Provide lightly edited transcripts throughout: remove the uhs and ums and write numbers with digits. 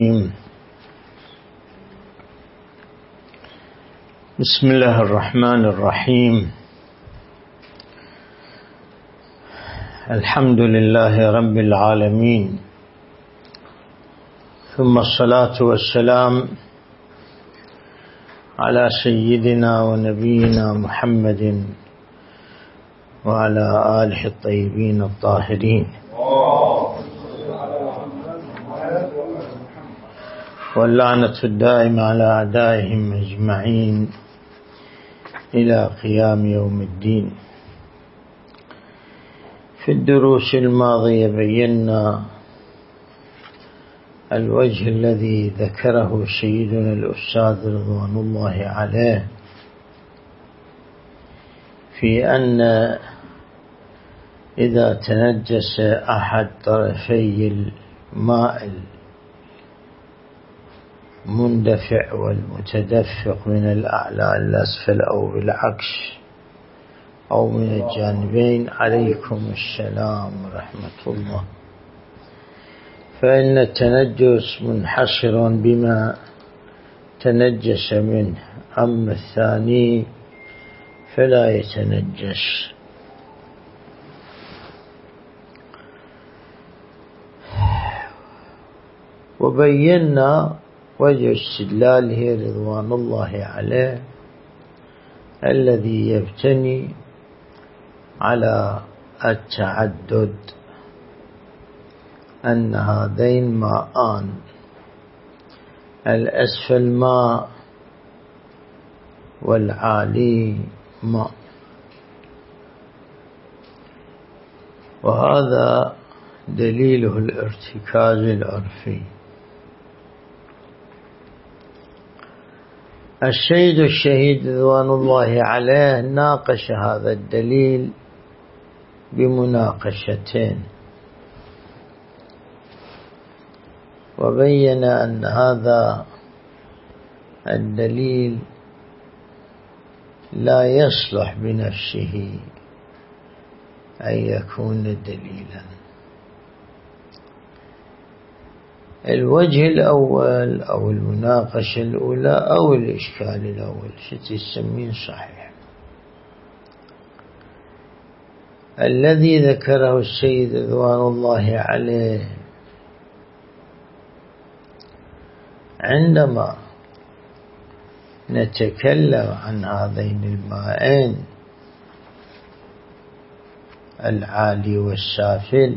بسم الله الرحمن الرحيم. الحمد لله رب العالمين، ثم الصلاة والسلام على سيدنا ونبينا محمد وعلى آله الطيبين الطاهرين، واللعنة الدائمة على أعدائهم أجمعين إلى قيام يوم الدين. في الدروس الماضية بينا الوجه الذي ذكره سيدنا الأستاذ رضوان الله عليه في أن إذا تنجس أحد طرفي الماء المندفع والمتدفق من الأعلى إلى الأسفل أو بالعكس أو من الجانبين، عليكم السلام ورحمة الله، فإن التنجس منحصر بما تنجس منه، أما الثاني فلا يتنجس. وبينا وجه استدلاله رضوان الله عليه الذي يبتني على التعدد، أن هذين ماءان، الأسفل ماء والعالي ماء، وهذا دليله الارتكاز العرفي. السيد الشهيد رضوان الله عليه ناقش هذا الدليل بمناقشتين، وبين أن هذا الدليل لا يصلح بنفسه أن يكون دليلا. الوجه الأول أو المناقشة الأولى أو الإشكال الأول تسمين صحيح، الذي ذكره السيد رضوان الله عليه عندما نتكلم عن هذين الماءين العالي والسافل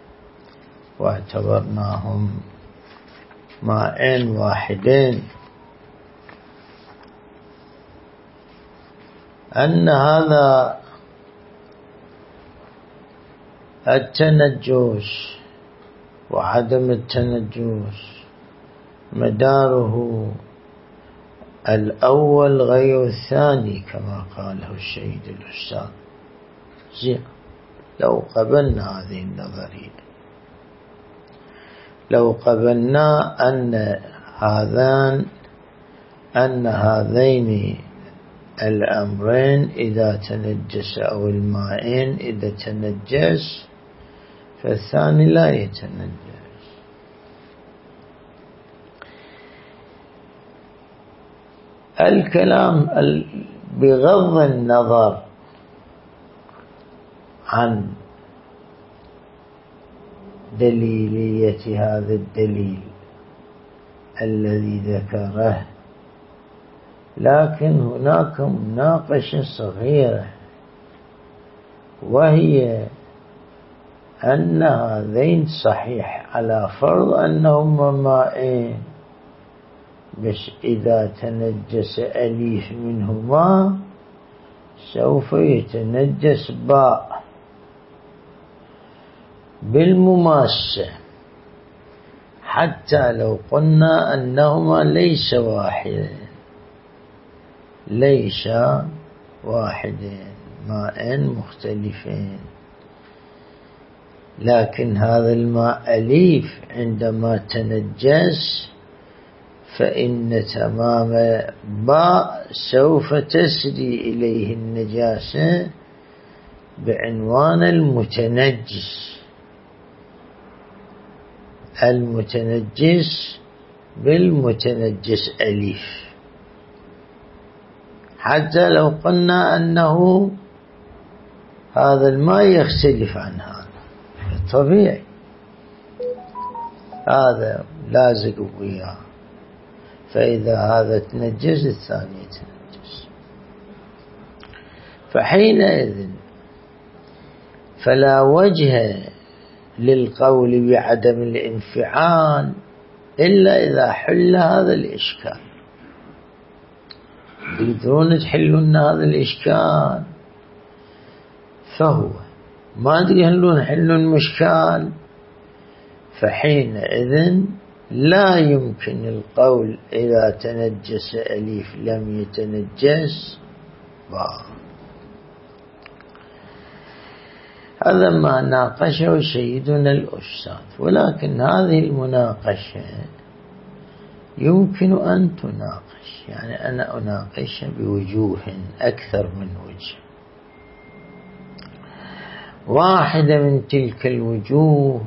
واعتبرناهم ماءين واحدين، أن هذا التنجس وعدم التنجس مداره الأول غير الثاني كما قاله السيد الأستاذ. زين، لو قبلنا هذه النظرية، لو قبلنا أن هذين الأمرين إذا تنجس أو الماءين إذا تنجس فالثاني لا يتنجس، الكلام بغض النظر عن دليلية هذا الدليل الذي ذكره، لكن هناك مناقشة صغيرة، وهي أن هذين صحيح على فرض أنهما ماءين، بس إذا تنجس أليف منهما سوف يتنجس باء بالمماسة، حتى لو قلنا أنهما ليس واحدين ماءين مختلفين، لكن هذا الماء أليف عندما تنجس فإن تمام باء سوف تسري إليه النجاسة بعنوان المتنجس بالمتنجس أليف، حتى لو قلنا أنه هذا الماء يختلف عن هذا طبيعي، هذا لازق وياه، فإذا هذا تنجس الثاني يتنجس، فحينئذ فلا وجه للقول بعدم الانفعال إلا إذا حل هذا الإشكال. تقدرون تحلون هذا الإشكال، فهو ما تقدرون حلون مشكال، فحينئذ لا يمكن القول إذا تنجس أليف لم يتنجس باء. هذا ما ناقشه سيدنا الأستاذ، ولكن هذه المناقشة يمكن أن تناقش، يعني أنا أناقش بوجوه أكثر من وجه. واحدة من تلك الوجوه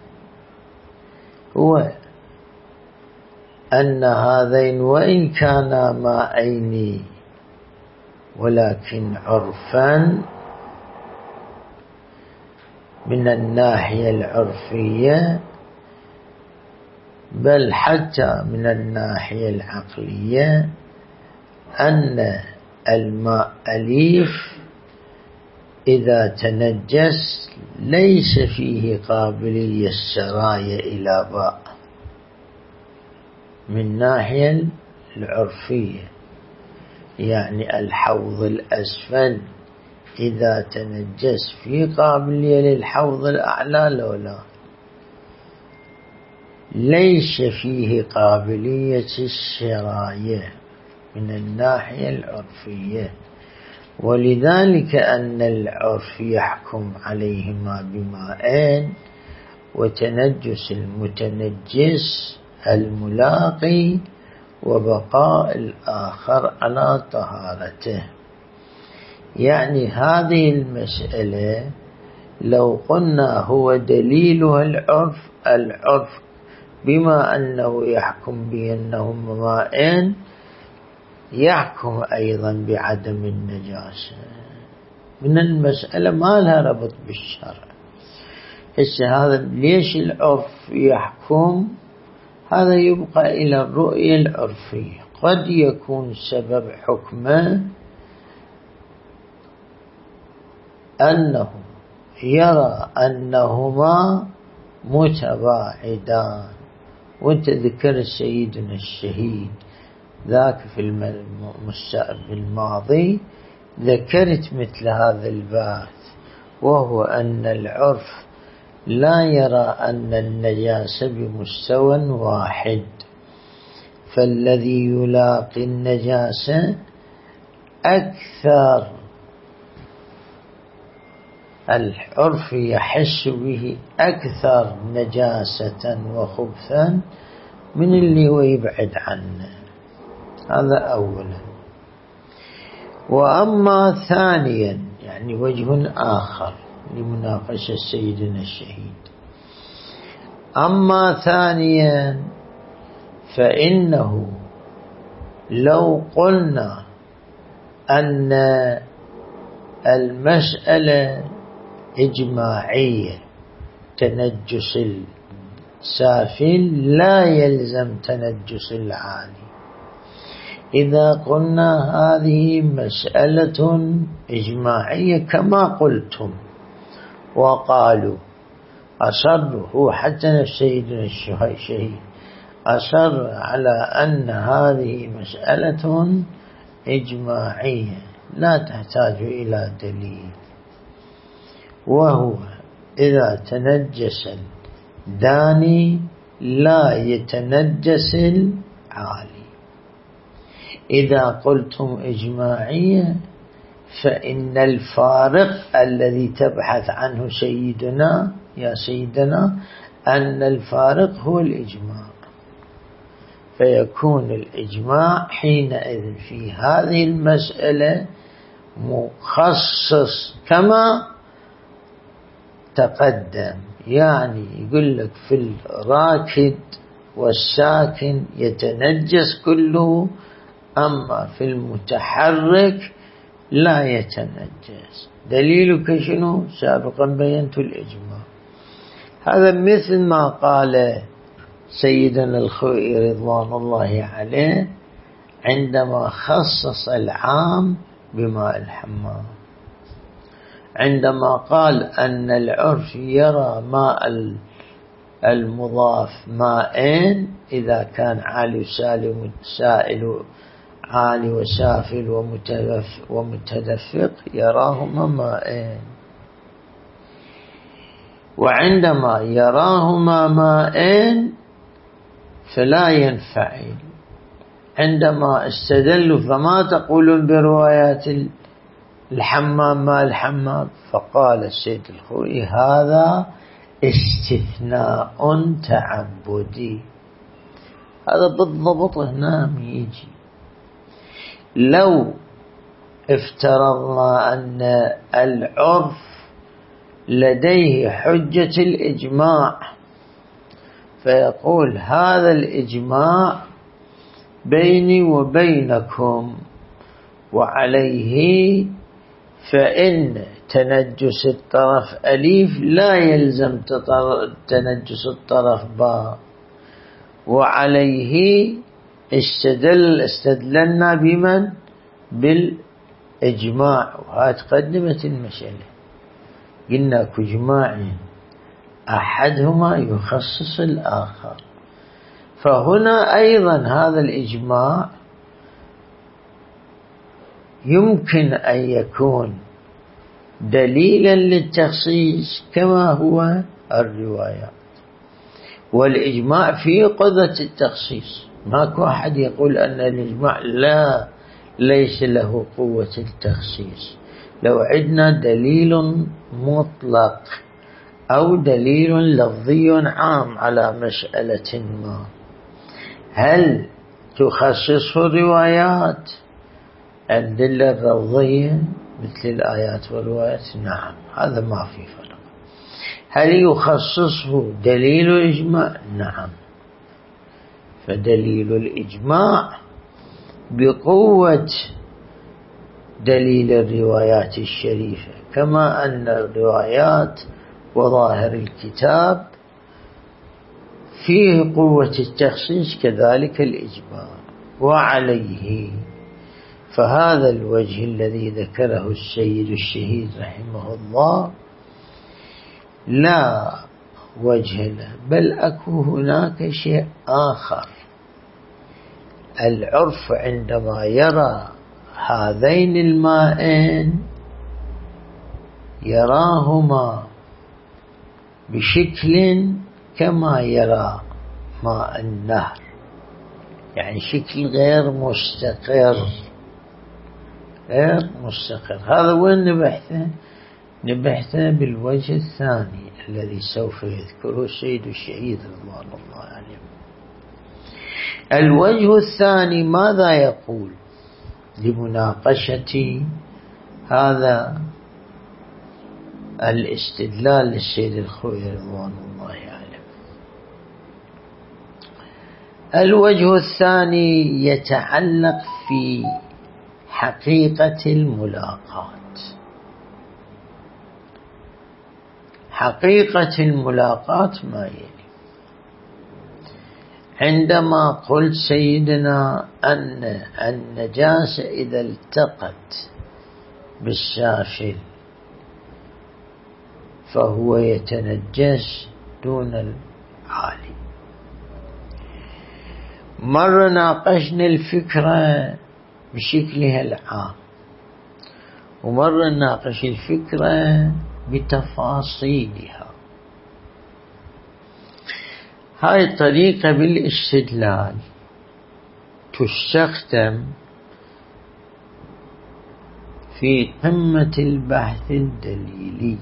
هو أن هذين وإن كانا ماءين ولكن عرفا من الناحية العرفية بل حتى من الناحية العقلية أن الماء أليف إذا تنجس ليس فيه قابلية السراية إلى باء من الناحية العرفية، يعني الحوض الأسفل إذا تنجس فيه قابلية للحوض الأعلى لولا، ليس فيه قابلية السراية من الناحية العرفية، ولذلك أن العرف يحكم عليهما بماءين، وتنجس المتنجس الملاقي وبقاء الآخر على طهارته. يعني هذه المسألة لو قلنا هو دليلها العرف بما أنه يحكم بأنهما ماءين يحكم أيضا بعدم النجاسة، من المسألة ما لها ربط بالشرع. هذا ليش العرف يحكم؟ هذا يبقى إلى الرؤية العرفية. قد يكون سبب حكمه أنه يرى أنهما متباعدان، وانت ذكر سيدنا الشهيد ذاك في الماضي ذكرت مثل هذا البحث، وهو أن العرف لا يرى أن النجاسة بمستوى واحد، فالذي يلاقي النجاسة أكثر، العرف يحس به أكثر نجاسة وخبثا من اللي هو يبعد عنه. هذا أولا. وأما ثانيا، يعني وجه آخر لمناقشة سيدنا الشهيد، أما ثانيا فإنه لو قلنا أن المسألة إجماعية، تنجس السافل لا يلزم تنجس العالي. إذا قلنا هذه مسألة إجماعية كما قلتم، وقالوا أصروا، هو حتى نفس سيدنا الشهيد أصر على أن هذه مسألة إجماعية لا تحتاج إلى دليل، وهو إذا تنجس الداني لا يتنجس العالي. إذا قلتم إجماعية فإن الفارق الذي تبحث عنه سيدنا يا سيدنا أن الفارق هو الإجماع، فيكون الإجماع حينئذ في هذه المسألة مخصص كما تقدم. يعني يقول لك في الراكد والساكن يتنجس كله، أما في المتحرك لا يتنجس. دليلك شنو؟ سابقا بينت الإجماع. هذا مثل ما قال سيدنا الخوئي رضوان الله عليه عندما خصص العام بماء الحمام، عندما قال أن العرف يرى ماء المضاف ماءين إذا كان عالي سائل عالي وسافل ومتدفق يراهما ماءين، وعندما يراهما ماءين فلا ينفعل. عندما استدلوا فما تقولون بروايات الحمام ماء الحمام؟ فقال السيد الخوئي هذا استثناء تعبدي. هذا بالضبط هنا يجي. لو افترضنا أن العرف لديه حجة الإجماع فيقول هذا الإجماع بيني وبينكم، وعليه فإن تنجس الطرف أليف لا يلزم تنجس الطرف باء، وعليه استدللنا بمن؟ بالإجماع. وهذا تقدمت المسألة، قلنا كجماع أحدهما يخصص الآخر. فهنا أيضا هذا الإجماع يمكن أن يكون دليلا للتخصيص كما هو الروايات، والإجماع فيه قدرة التخصيص. ماكو أحد يقول أن الإجماع ليس له قوة التخصيص. لو عندنا دليل مطلق أو دليل لفظي عام على مسألة ما، هل تخصصه الروايات الأدلة اللفظية مثل الآيات والروايات؟ نعم، هذا ما في فرق. هل يخصصه دليل الإجماع؟ نعم. فدليل الإجماع بقوة دليل الروايات الشريفة، كما أن الروايات وظاهر الكتاب فيه قوة التخصيص كذلك الإجماع. وعليه فهذا الوجه الذي ذكره السيد الشهيد رحمه الله لا وجه له، بل أكو هناك شيء آخر. العرف عندما يرى هذين الماءين يراهما بشكل كما يرى ماء النهر، يعني شكل غير مستقر. هذا وين نبحثه؟ نبحثه بالوجه الثاني الذي سوف يذكره السيد الشهيد رضوان الله عليه. الوجه الثاني ماذا يقول لمناقشة هذا الاستدلال للسيد الخوئي رضوان الله عليه؟ الوجه الثاني يتعلق في حقيقة الملاقات. حقيقة الملاقات ما يلي. عندما قلت سيدنا أن النجاسة إذا التقت بالسافل فهو يتنجس دون العالي، مرة ناقشنا الفكرة بشكلها العام، ومرة ناقش الفكرة بتفاصيلها. هاي الطريقة بالاستدلال تستخدم في قمة البحث الدليلي.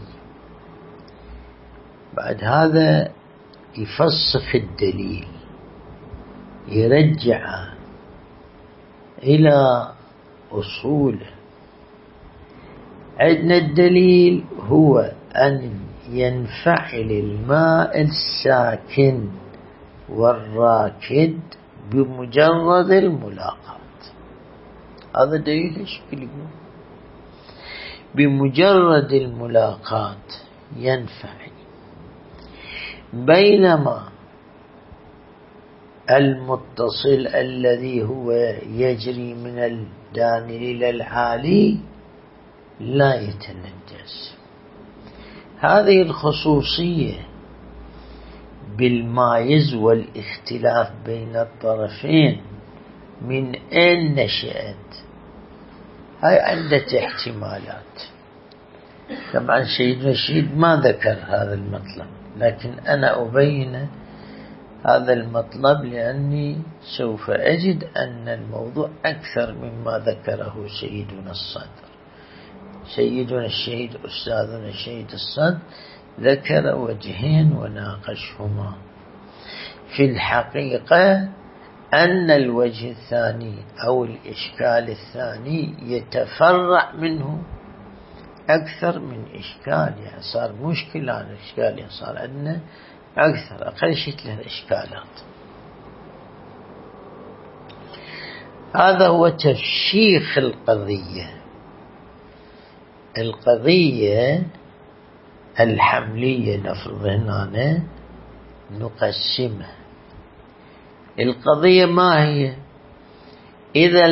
بعد هذا يفسخ الدليل، يرجع إلى أصوله. عندنا الدليل هو أن ينفعل الماء الساكن والراكد بمجرد الملاقاة. هذا دليل الشكل يقول بمجرد الملاقاة ينفعل، بينما المتصل الذي هو يجري من الداني إلى العالي لا يتنجس. هذه الخصوصية بالمايز والاختلاف بين الطرفين من أين نشأت؟ هاي عدة احتمالات. طبعا سيد رشيد ما ذكر هذا المطلب، لكن أنا أبين هذا المطلب لأني سوف أجد أن الموضوع أكثر مما ذكره سيدنا الصدر. سيدنا الشهيد أستاذنا الشهيد الصدر ذكر وجهين وناقشهما. في الحقيقة أن الوجه الثاني أو الإشكال الثاني يتفرع منه أكثر من إشكال، يعني صار مشكلة عن إشكال، يعني صار عندنا أكثر أقل شيء 3 إشكالات. هذا هو تفشيخ القضية الحملية. نفرض هنا نقسمها. القضية ما هي؟ إذا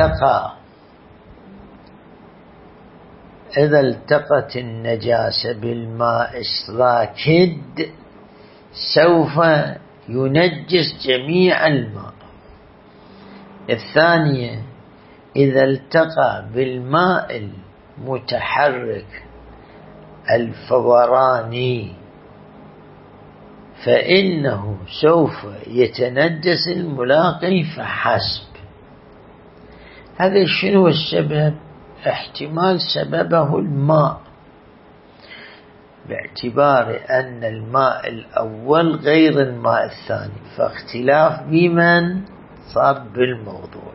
التقت النجاسة بالماء الراكد سوف ينجس جميع الماء. الثانية إذا التقى بالماء المتحرك الفوراني فإنه سوف يتنجس الملاقي فحسب. هذا شنو السبب؟ احتمال سببه الماء، باعتبار أن الماء الأول غير الماء الثاني، فاختلاف بمن صار بالموضوع.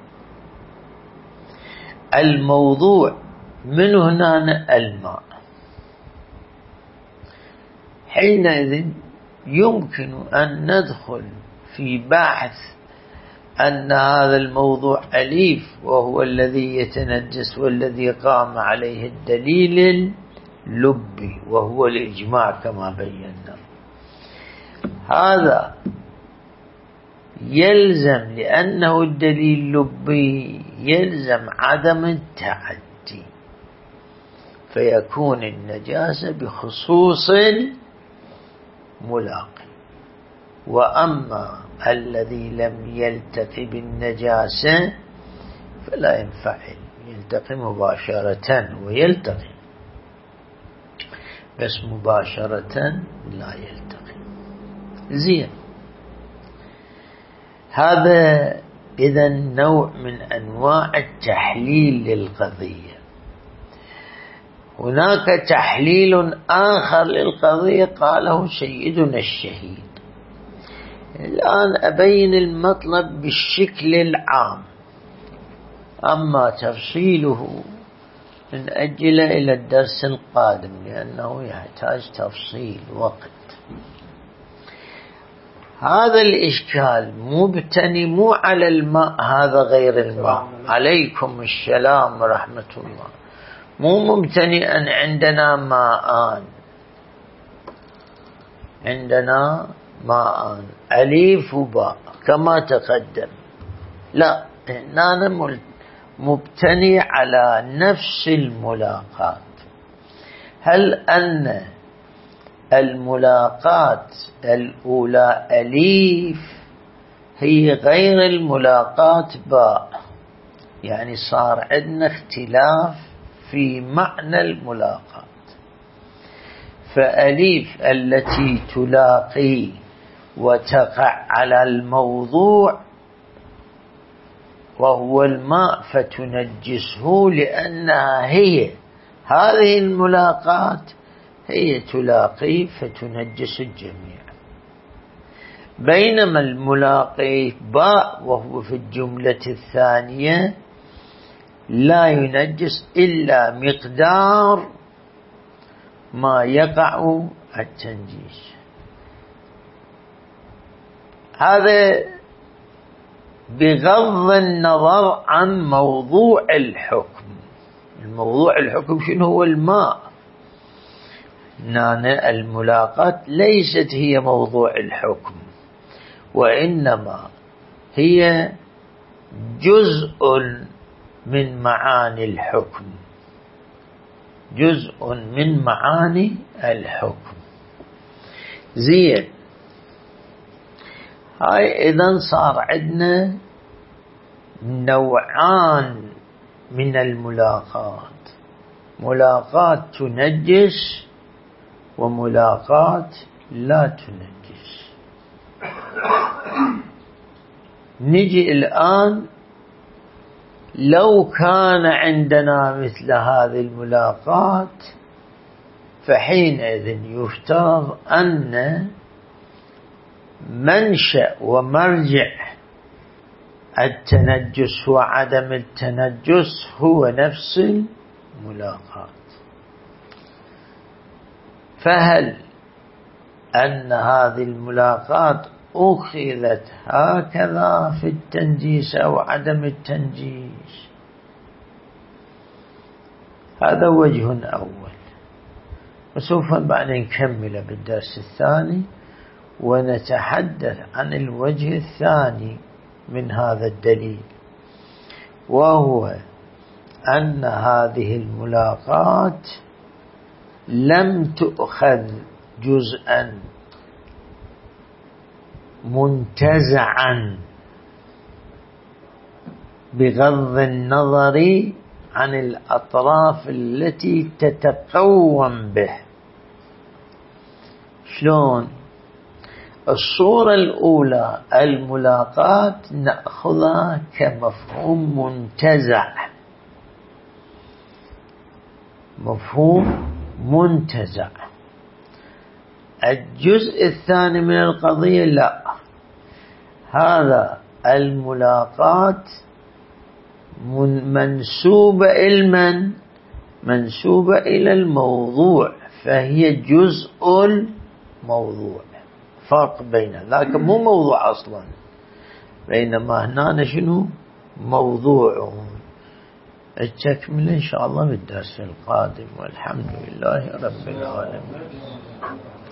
الموضوع من هنا الماء. حينئذ يمكن أن ندخل في بحث أن هذا الموضوع أليف وهو الذي يتنجس والذي قام عليه الدليل اللبي وهو الإجماع كما بينا. هذا يلزم لأنه الدليل اللبي يلزم عدم التعدي، فيكون النجاسة بخصوص ملاقي. وأما الذي لم يلتقي بالنجاسة فلا ينفعل، يلتقي مباشرة ويلتقي، بس مباشرة لا يلتقي. زين، هذا إذن نوع من أنواع التحليل للقضية. هناك تحليل آخر للقضية قاله سيدنا الشهيد. الآن أبين المطلب بالشكل العام، أما تفصيله نأجل إلى الدرس القادم لأنه يحتاج تفصيل وقت. هذا الإشكال مبتني مو على الماء، هذا غير الماء. عليكم السلام ورحمة الله. مو مبتني أن عندنا ماءان، عندنا ماءان أليف وباء كما تقدم. لا، هنا مبتني على نفس الملاقات. هل أن الملاقات الأولى أليف هي غير الملاقات باء، يعني صار عندنا اختلاف في معنى الملاقات. فأليف التي تلاقي وتقع على الموضوع وهو الماء فتنجسه، لأنها هي هذه الملاقات هي تلاقي فتنجس الجميع. بينما الملاقي باء وهو في الجملة الثانية لا ينجس إلا مقدار ما يقع التنجيس. هذا بغض النظر عن موضوع الحكم. الموضوع الحكم شنو هو؟ الماء. الملاقاة ليست هي موضوع الحكم، وإنما هي جزء من معاني الحكم، جزء من معاني الحكم. زين، هاي إذن صار عندنا نوعان من الملاقات: ملاقات تنجس وملاقات لا تنجس. نجي الآن، لو كان عندنا مثل هذه الملاقات فحينئذ يفترض أن منشأ ومرجع التنجس وعدم التنجس هو نفس الملاقات. فهل أن هذه الملاقات أخذت هكذا في التنجيس أو عدم التنجيس؟ هذا وجه أول، وسوف بعدين نكمل بالدرس الثاني ونتحدث عن الوجه الثاني من هذا الدليل، وهو أن هذه الملاقات لم تؤخذ جزءا منتزعا بغض النظر عن الأطراف التي تتقوم به. شلون؟ الصورة الأولى الملاقات نأخذها كمفهوم منتزع، مفهوم منتزع. الجزء الثاني من القضية لا، هذا الملاقات منسوبة إلى منسوبة إلى الموضوع، فهي جزء الموضوع. فرق بين ذاك مو موضوع أصلا، بينما هنا شنو؟ موضوع. التكمل إن شاء الله بالدرس القادم، والحمد لله رب العالمين.